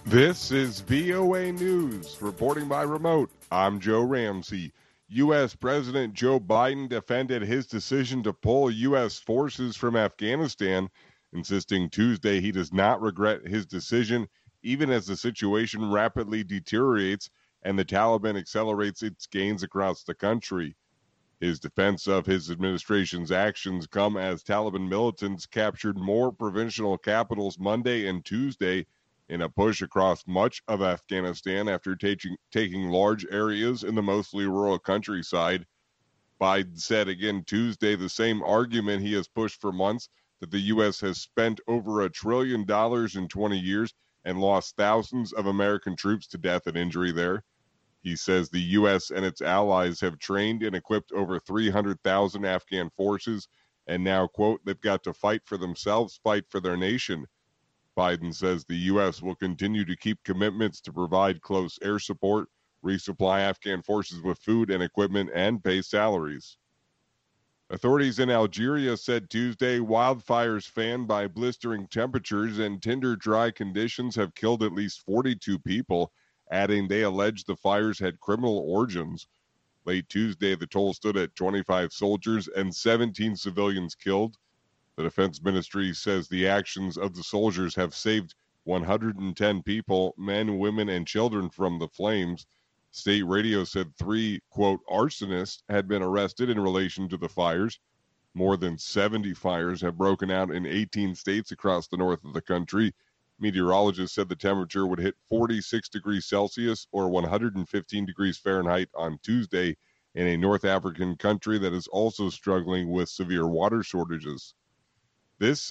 This is VOA News, reporting by remote. I'm Joe Ramsey. U.S. President Joe Biden defended his decision to pull U.S. forces from Afghanistan, insisting Tuesday he does not regret his decision, even as the situation rapidly deteriorates and the Taliban accelerates its gains across the country. His defense of his administration's actions come as Taliban militants captured more provincial capitals Monday and Tuesday in a push across much of Afghanistan after taking large areas in the mostly rural countryside. Biden said again Tuesday the same argument he has pushed for months, that the U.S. has spent over $1 trillion in 20 years and lost thousands of American troops to death and injury there. He says the U.S. and its allies have trained and equipped over 300,000 Afghan forces, and now, quote, they've got to fight for themselves, fight for their nation. Biden says the U.S. will continue to keep commitments to provide close air support, resupply Afghan forces with food and equipment, and pay salaries. Authorities in Algeria said Tuesday wildfires fanned by blistering temperatures and tinder dry conditions have killed at least 42 people, adding they allege the fires had criminal origins. Late Tuesday, the toll stood at 25 soldiers and 17 civilians killed. The Defense Ministry says the actions of the soldiers have saved 110 people, men, women, and children from the flames. State radio said 3, quote, arsonists had been arrested in relation to the fires. More than 70 fires have broken out in 18 states across the north of the country. Meteorologists said the temperature would hit 46 degrees Celsius or 115 degrees Fahrenheit on Tuesday in a North African country that is also struggling with severe water shortages. This